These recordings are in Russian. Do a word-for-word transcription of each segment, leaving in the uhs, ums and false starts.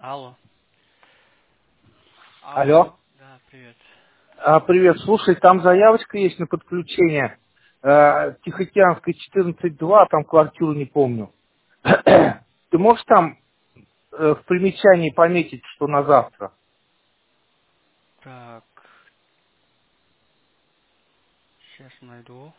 Алло. Алло. Алло. Да, привет. А, привет, слушай, там заявочка есть на подключение. Э, Тихоокеанская четырнадцать два, там квартиру не помню. Ты можешь там э, в примечании пометить, что на завтра? Так, сейчас найду.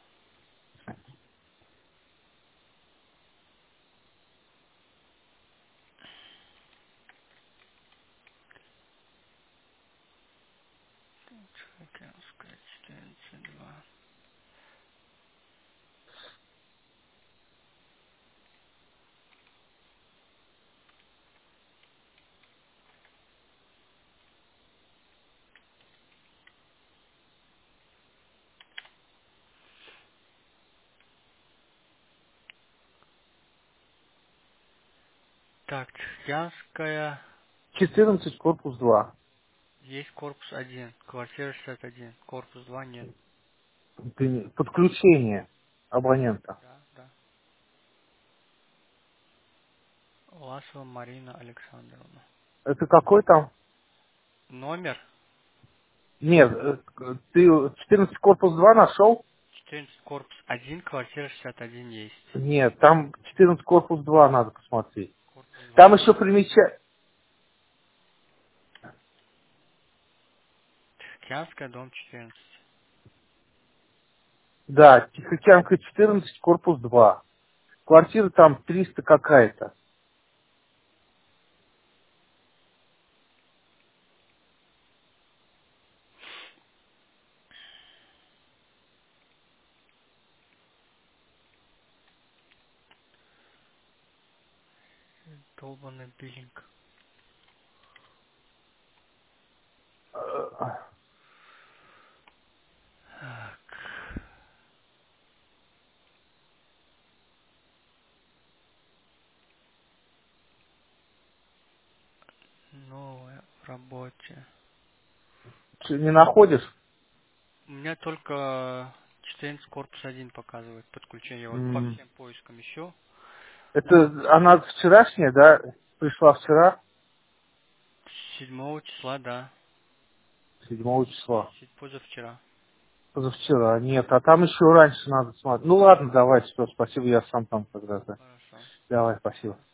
Океанская четырнадцать два. Так, Тихоокеанская, четырнадцать, корпус два. есть корпус один, квартира шестьдесят один, корпус два нет. Ты не- Подключение абонента. Да, да. Ласова Марина Александровна. Это какой там? Номер Нет, э, к- ты четырнадцать корпус два нашел? четырнадцать, корпус один, квартира шестьдесят один есть. Нет, там четырнадцать корпус два надо посмотреть. Корпус два Там нет. еще примечание. Тихоокеанская, дом четырнадцать. Да, Тихоокеанская четырнадцать, корпус два. Квартира там триста какая-то. Долбанный биллинг. Э, Так, новая в работе. Что, не находишь? У меня только четырнадцать корпус один показывает подключение. Вот по М, всем поискам еще. Это она вчерашняя, да? Пришла вчера, Седьмого числа, да. седьмого числа. Се- Позавчера. Позавчера. Нет, а там еще раньше надо смотреть. Ну ладно, давай, все, спасибо, я сам там когда-то. Хорошо. Давай, спасибо.